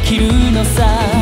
きるのさ。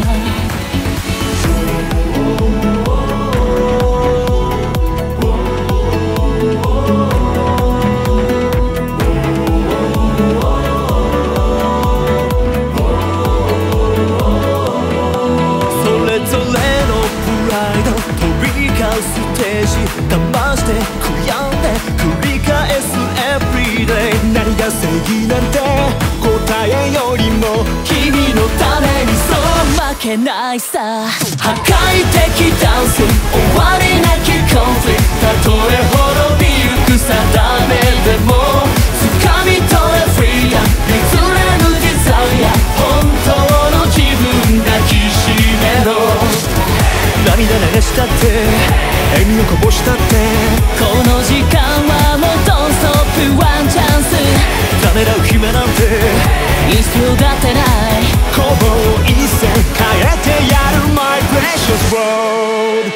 それぞれのプライド飛び交うステージ騙して悔やんで繰り返す Everyday。 何が正義なんて答えよりも君のためにそう負けないさ。破壊的ダンス終わりなきコンフリクト。たとえ滅びゆく定めでも掴み取れフリーダム。譲れぬデザイア本当の自分抱きしめろ。涙流したって笑みをこぼしたってこの時間はもうドンストップワンチャンス。ためらう暇なんて必要だってない。ほぼ一線変えてやる My precious world。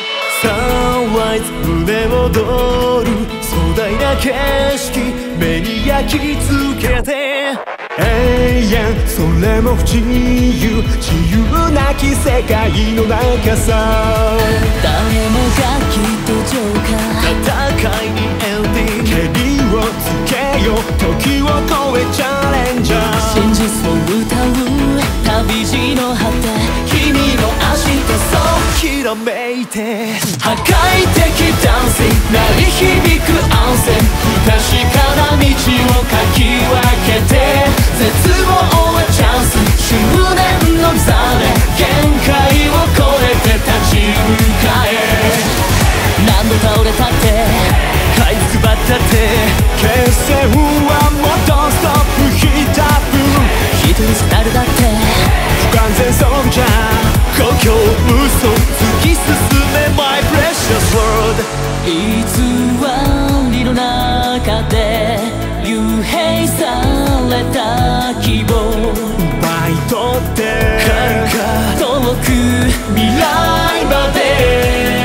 Sunrise 胸躍る壮大な景色目に焼き付けて永遠それも不自由自由なき世界の中さ。誰もがきっとジョーカー戦いにエンディングけりをつけよう時を超えチャレンジャー。真実を歌う旅路の果て君の明日そうきらめいて破壊的ダンス鳴り響く安静不確かな道をかき分けて絶望はチャンス執念の座で限界を超えて立ち向かえ。何度倒れたって這いつくばったって決戦はもうドンストップヒートアップ。一人誰だって不完全そうじゃ故郷嘘突き進め My precious world。 偽りの中で幽閉された希望奪い取って遠く未来まで。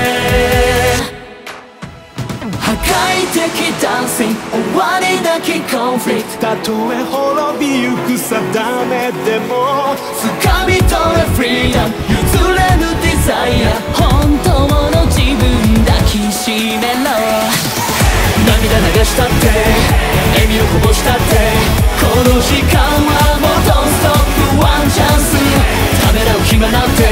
破壊的ダンシング終わりなきコンフリクト。たとえ滅びゆく定めでも掴み取れフリーダム譲れぬデザイア本当の自分抱きしめろ。涙流したって笑みをこぼしたってこの時間はもうドンストップワンチャンス。ためらう暇なんて